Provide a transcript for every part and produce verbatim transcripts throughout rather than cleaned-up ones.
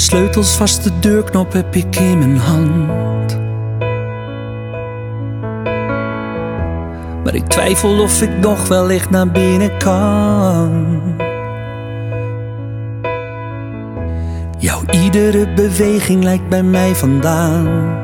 Sleutels vast, de deurknop heb ik in mijn hand. Maar ik twijfel of ik nog wellicht naar binnen kan. Jouw iedere beweging lijkt bij mij vandaan.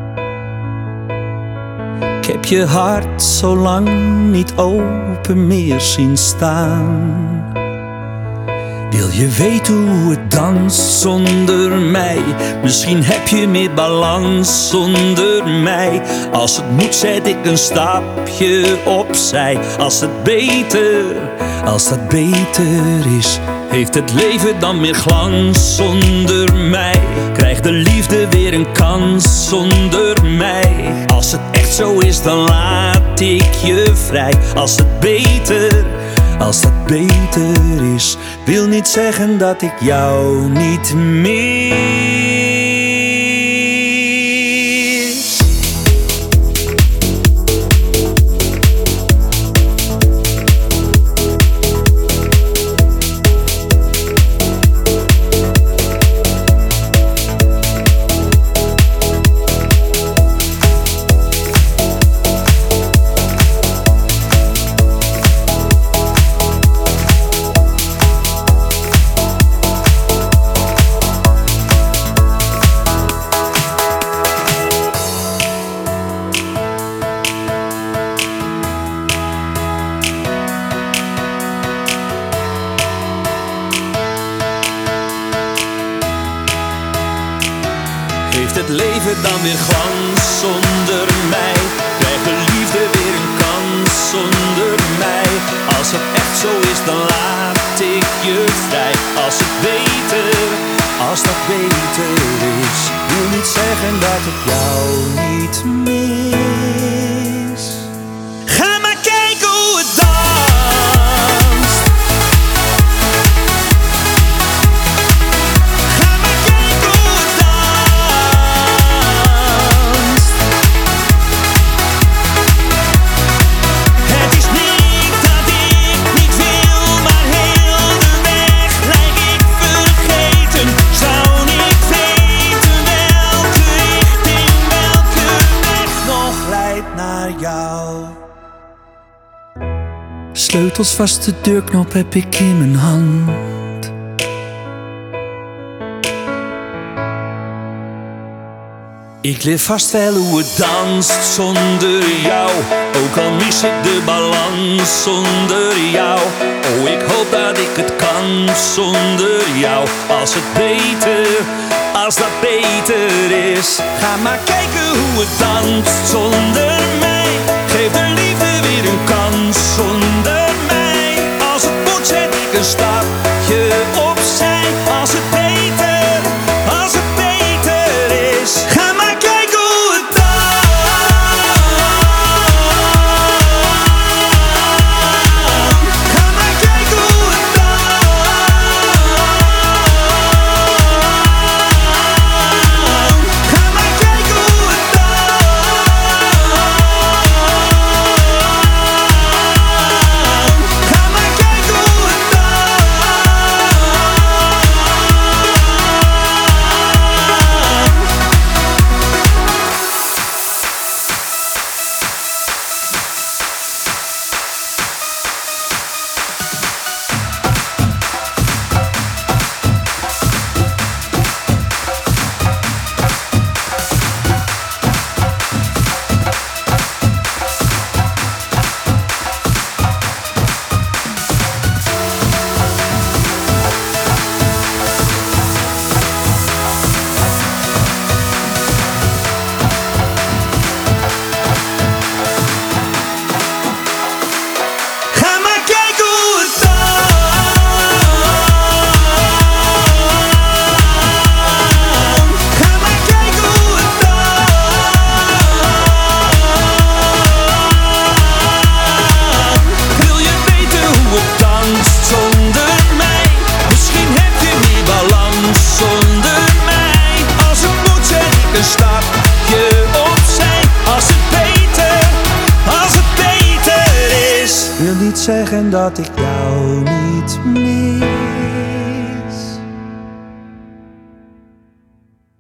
Ik heb je hart zo lang niet open meer zien staan. Wil je weten hoe het danst zonder mij? Misschien heb je meer balans zonder mij. Als het moet zet ik een stapje opzij. Als het beter, als dat beter is, heeft het leven dan meer glans zonder mij? Krijgt de liefde weer een kans zonder mij? Als het echt zo is, dan laat ik je vrij. Als het beter, als dat beter is, wil niet zeggen dat ik jou niet mis. Heeft het leven dan weer glans zonder mij? Krijgt de liefde weer een kans zonder mij? Als het echt zo is, dan laat ik je vrij. Als het beter, als dat beter is, wil niet zeggen dat ik jou niet mis. Ga maar kijken hoe het danst. Ga maar kijken hoe het danst. Het is niet dat ik niet wil, maar heel de weg lijk ik vergeten. Zou niet weten welke richting, welke weg nog leidt naar jou. Sleutels vast, de deurknop heb ik in mijn hand. Ik leer vast wel hoe het danst zonder jou. Ook al mis ik de balans zonder jou. Oh, ik hoop dat ik het kan zonder jou. Als het beter, als dat beter is. Ga maar kijken hoe het danst zonder mij. Geef de liefde weer een kans zonder mij. Als het moet zet ik een stapje opzij. Als het beter, als het beter is. Ga maar kijken hoe het danst. Ga maar kijken hoe het danst. Ga maar kijken hoe het danst. Ga maar kijken hoe het zeggen dat ik jou niet meer